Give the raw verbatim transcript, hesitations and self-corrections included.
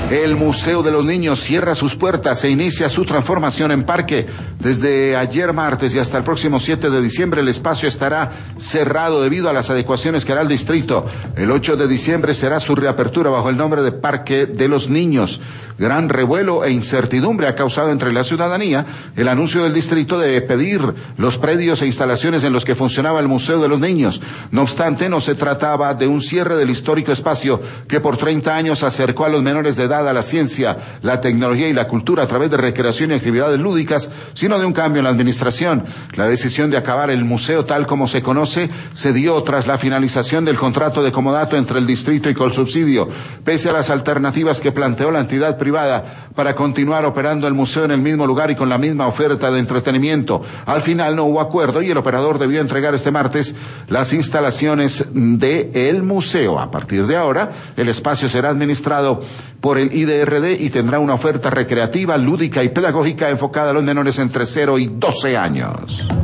El Museo de los Niños cierra sus puertas e inicia su transformación en parque. Desde ayer martes y hasta el próximo siete de diciembre el espacio estará cerrado debido a las adecuaciones que hará el distrito. El ocho de diciembre será su reapertura bajo el nombre de Parque de los Niños. Gran revuelo e incertidumbre ha causado entre la ciudadanía el anuncio del distrito de pedir los predios e instalaciones en los que funcionaba el Museo de los Niños. No obstante, no se trataba de un cierre del histórico espacio que por treinta años acercó a los menores de edad a la ciencia, la tecnología y la cultura a través de recreación y actividades lúdicas, sino de un cambio en la administración. La decisión de acabar el museo tal como se conoce se dio tras la finalización del contrato de comodato entre el distrito y Colsubsidio, pese a las alternativas que planteó la entidad privada para continuar operando el museo en el mismo lugar y con la misma oferta de entretenimiento. Al final no hubo acuerdo y el operador debió entregar este martes las instalaciones de el museo. A partir de ahora, el espacio será administrado por el I D R D y tendrá una oferta recreativa, lúdica y pedagógica enfocada a los menores entre cero y doce años.